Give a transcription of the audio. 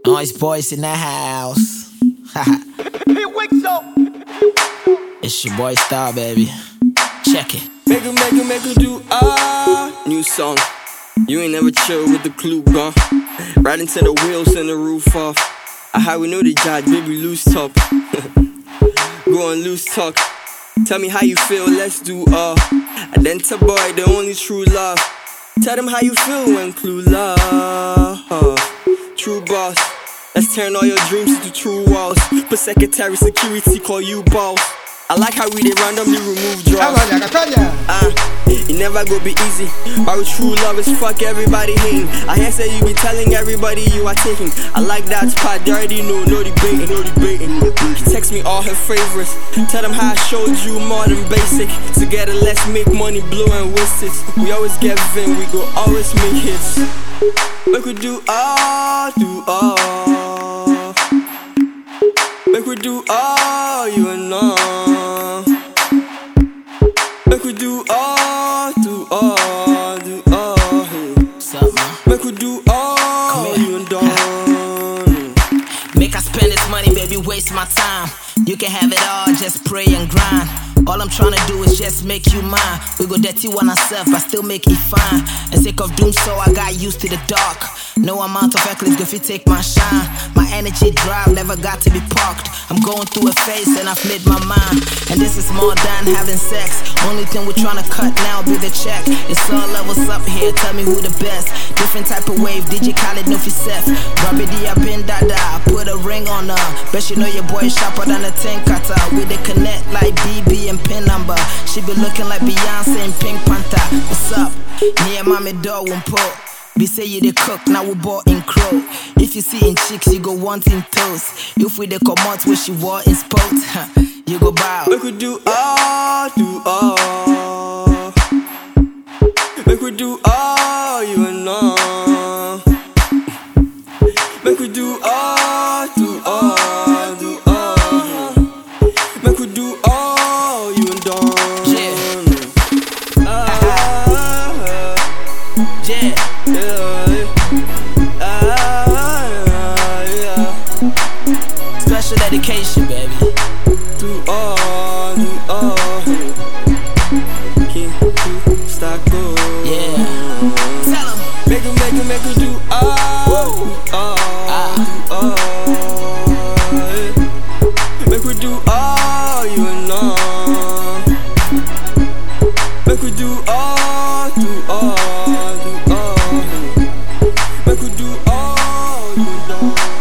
Noise boys in the house. He wakes up. It's your boy Star, baby. Check it. Make her do new song. You ain't never chill with the clue gone. Right into the wheels and the roof off. How we know the judge, baby, loose top. Go on, loose talk. Tell me how you feel, let's do Identity boy, the only true love. Tell them how you feel when clue love. True boss. Let's turn all your dreams into true walls. Put secretary security, call you boss. I like how we did randomly remove drugs. It never go be easy. Our true love is fuck everybody hating. I hear say you be telling everybody you are taking. I like that part, they already know, no debating. Text me all her favorites. Tell them how I showed you more than basic. Together let's make money, blow and waste it. We always get vin, we go always make hits. We could do all. Make we do all, you and all. Make we do all, do all. What's up, man? Make we do all, you and all. Make I spend this money, baby, waste my time. You can have it all, just pray and grind. All I'm tryna do is just make you mine. We go dirty one ourselves, but still make it fine. And sake of doom, so I got used to the dark. No amount of eclipse if you take my shine. My energy drive never got to be parked. I'm going through a phase and I've made my mind. And this is more than having sex. Only thing we're tryna cut now be the check. It's all levels up here, tell me who the best. Different type of wave, DJ Khaled, no fi Seth. Rabidi, I been dada, I put a ring on her. Bet you know your boy sharper than a 10 cutter. We the connect like BB and pin number. She be looking like Beyonce and Pink Panther. What's up? Near mommy dog won't put. Be say you the cook, now we bought in crow. If you see in chicks, you go wanting toes. If we the come out where she wore in sport, you go bow. Make we do all. Make we do all, you and all. Make we do all, Make we do all, you and all. Special dedication, baby. Do all. King Star go. Yeah. Tell 'em. Make her do all. Make we do all, you and all. Make we do all. Make we do all, you and all.